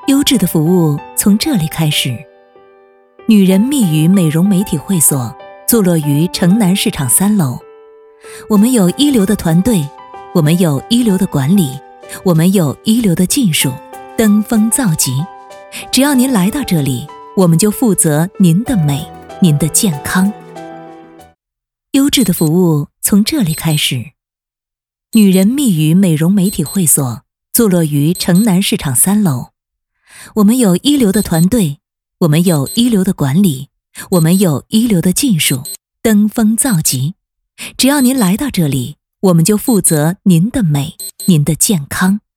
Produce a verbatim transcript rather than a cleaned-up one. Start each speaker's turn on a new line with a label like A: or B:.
A: 优质的服务从这里开始。女人蜜语美容媒体会所坐落于城南市场三楼。我们有一流的团队，我们有一流的管理，我们有一流的技术，登峰造极。只要您来到这里，我们就负责您的美，您的健康。优质的服务从这里开始。女人蜜语美容媒体会所坐落于城南市场三楼。我们有一流的团队，我们有一流的管理，我们有一流的技术，登峰造极。只要您来到这里，我们就负责您的美，您的健康。